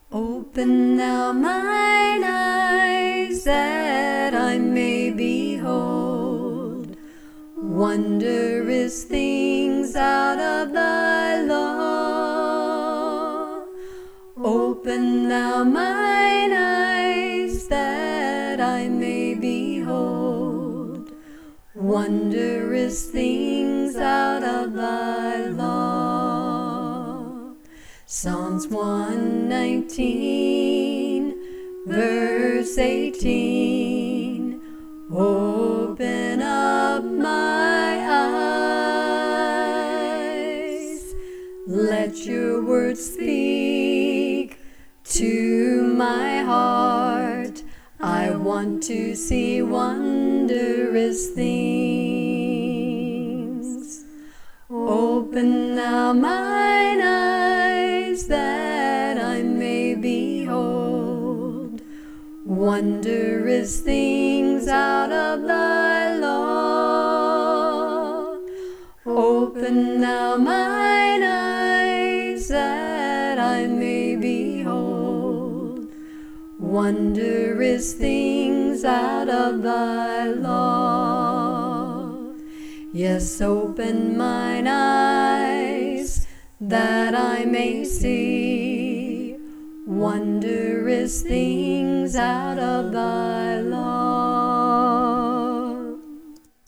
Open thou mine eyes, that I may behold wondrous things out of thy law. Open thou mine eyes, that I may behold wondrous things out of thy law. Psalms 119, verse 18. Open up my eyes, let your word speak to my heart. I want to see wondrous things. Open thou mine eyes, that I may behold wondrous things out of thy law. Open thou mine eyes, that I may behold wondrous things out of thy law. Yes, open mine eyes, that I may see wondrous things out of thy law.